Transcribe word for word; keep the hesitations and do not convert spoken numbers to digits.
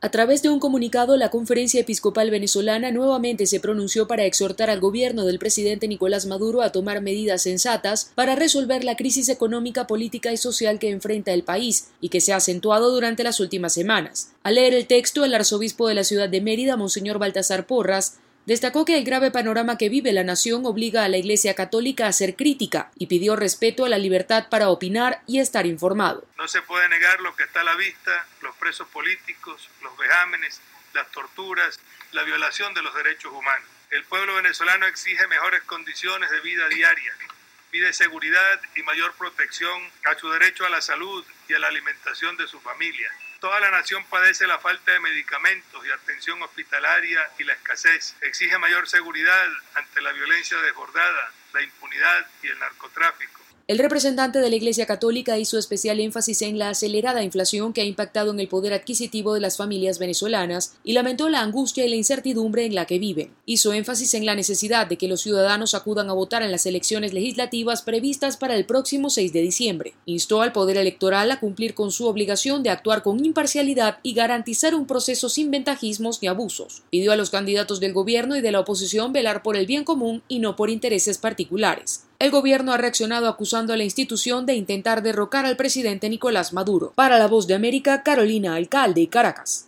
A través de un comunicado, la Conferencia Episcopal Venezolana nuevamente se pronunció para exhortar al gobierno del presidente Nicolás Maduro a tomar medidas sensatas para resolver la crisis económica, política y social que enfrenta el país y que se ha acentuado durante las últimas semanas. Al leer el texto, el arzobispo de la ciudad de Mérida, Monseñor Baltasar Porras, destacó que el grave panorama que vive la nación obliga a la Iglesia Católica a ser crítica y pidió respeto a la libertad para opinar y estar informado. No se puede negar lo que está a la vista, los presos políticos, los vejámenes, las torturas, la violación de los derechos humanos. El pueblo venezolano exige mejores condiciones de vida diaria, pide seguridad y mayor protección a su derecho a la salud y a la alimentación de su familia. Toda la nación padece la falta de medicamentos y atención hospitalaria y la escasez. Exige mayor seguridad ante la violencia desbordada, la impunidad y el narcotráfico. El representante de la Iglesia Católica hizo especial énfasis en la acelerada inflación que ha impactado en el poder adquisitivo de las familias venezolanas y lamentó la angustia y la incertidumbre en la que viven. Hizo énfasis en la necesidad de que los ciudadanos acudan a votar en las elecciones legislativas previstas para el próximo seis de diciembre. Instó al poder electoral a cumplir con su obligación de actuar con imparcialidad y garantizar un proceso sin ventajismos ni abusos. Pidió a los candidatos del gobierno y de la oposición velar por el bien común y no por intereses particulares. El gobierno ha reaccionado acusando a la institución de intentar derrocar al presidente Nicolás Maduro. Para La Voz de América, Carolina Alcalde, Caracas.